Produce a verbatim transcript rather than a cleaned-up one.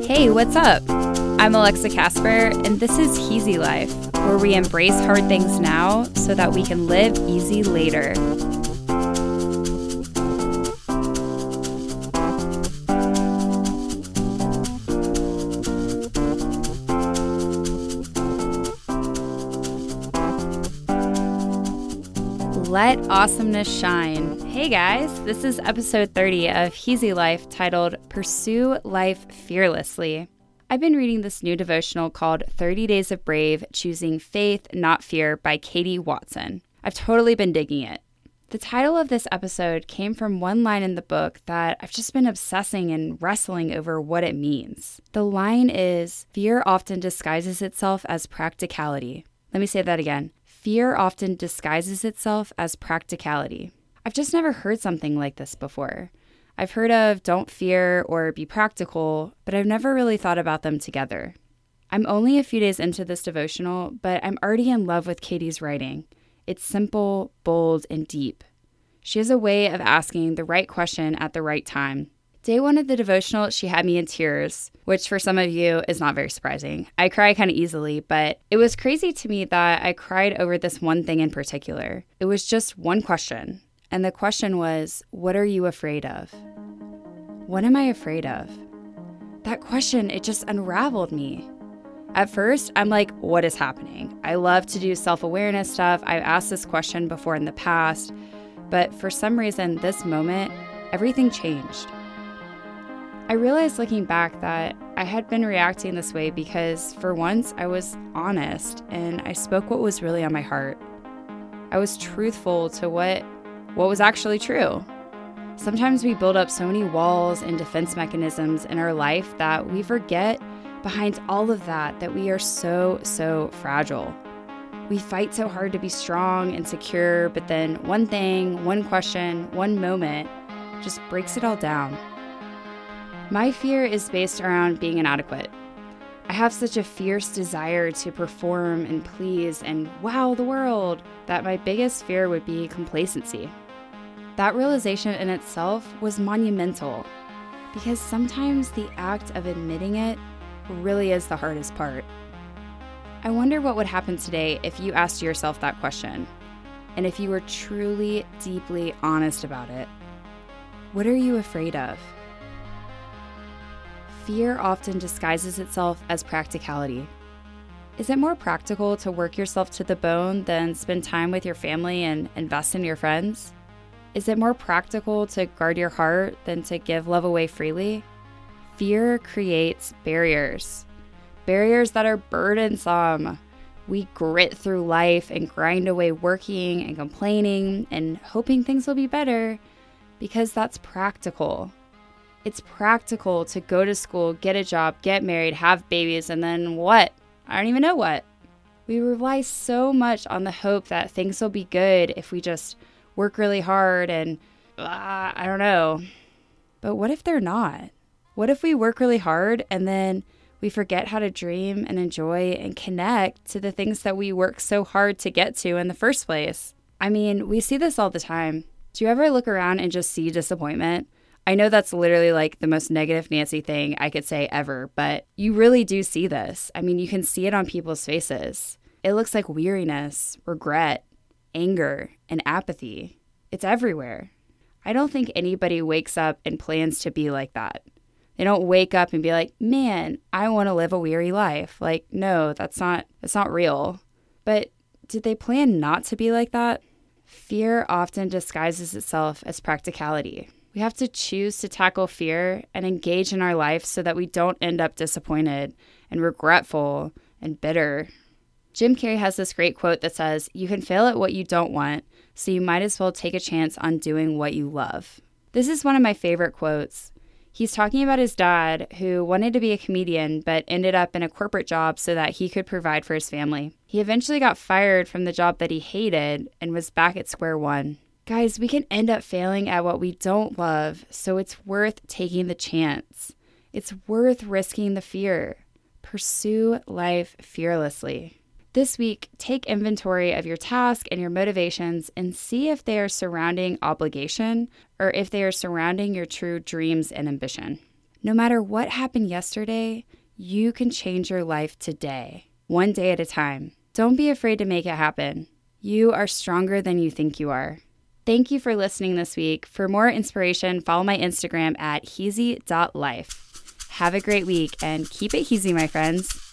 Hey, what's up? I'm Alexa Casper, and this is Easy Life, where we embrace hard things now so that we can live easy later. Let awesomeness shine. Hey guys, this is episode thirty of Easy Life titled Pursue Life Fearlessly. I've been reading this new devotional called thirty Days of Brave, Choosing Faith, Not Fear by Katie Watson. I've totally been digging it. The title of this episode came from one line in the book that I've just been obsessing and wrestling over what it means. The line is, fear often disguises itself as practicality. Let me say that again. Fear often disguises itself as practicality. I've just never heard something like this before. I've heard of don't fear or be practical, but I've never really thought about them together. I'm only a few days into this devotional, but I'm already in love with Katie's writing. It's simple, bold, and deep. She has a way of asking the right question at the right time. Day one of the devotional, she had me in tears, which for some of you is not very surprising. I cry kind of easily, but it was crazy to me that I cried over this one thing in particular. It was just one question, and the question was, what are you afraid of? What am I afraid of? That question, it just unraveled me. At first, I'm like, what is happening? I love to do self-awareness stuff. I've asked this question before in the past, but for some reason, this moment, everything changed. I realized looking back that I had been reacting this way because, for once, I was honest and I spoke what was really on my heart. I was truthful to what, what was actually true. Sometimes we build up so many walls and defense mechanisms in our life that we forget behind all of that that we are so, so fragile. We fight so hard to be strong and secure, but then one thing, one question, one moment just breaks it all down. My fear is based around being inadequate. I have such a fierce desire to perform and please and wow the world that my biggest fear would be complacency. That realization in itself was monumental because sometimes the act of admitting it really is the hardest part. I wonder what would happen today if you asked yourself that question and if you were truly, deeply honest about it. What are you afraid of? Fear often disguises itself as practicality. Is it more practical to work yourself to the bone than spend time with your family and invest in your friends? Is it more practical to guard your heart than to give love away freely? Fear creates barriers. Barriers that are burdensome. We grit through life and grind away working and complaining and hoping things will be better because that's practical. It's practical to go to school, get a job, get married, have babies, and then what? I don't even know what. We rely so much on the hope that things will be good if we just work really hard and, uh, I don't know. But what if they're not? What if we work really hard and then we forget how to dream and enjoy and connect to the things that we work so hard to get to in the first place? I mean, we see this all the time. Do you ever look around and just see disappointment? I know that's literally like the most negative Nancy thing I could say ever, but you really do see this. I mean, you can see it on people's faces. It looks like weariness, regret, anger, and apathy. It's everywhere. I don't think anybody wakes up and plans to be like that. They don't wake up and be like, man, I want to live a weary life. Like, no, that's not, that's not real. But did they plan not to be like that? Fear often disguises itself as practicality. We have to choose to tackle fear and engage in our life so that we don't end up disappointed and regretful and bitter. Jim Carrey has this great quote that says, you can fail at what you don't want, so you might as well take a chance on doing what you love. This is one of my favorite quotes. He's talking about his dad who wanted to be a comedian but ended up in a corporate job so that he could provide for his family. He eventually got fired from the job that he hated and was back at square one. Guys, we can end up failing at what we don't love, so it's worth taking the chance. It's worth risking the fear. Pursue life fearlessly. This week, take inventory of your task and your motivations and see if they are surrounding obligation or if they are surrounding your true dreams and ambition. No matter what happened yesterday, you can change your life today, one day at a time. Don't be afraid to make it happen. You are stronger than you think you are. Thank you for listening this week. For more inspiration, follow my Instagram at heezy dot life. Have a great week and keep it heezy, my friends.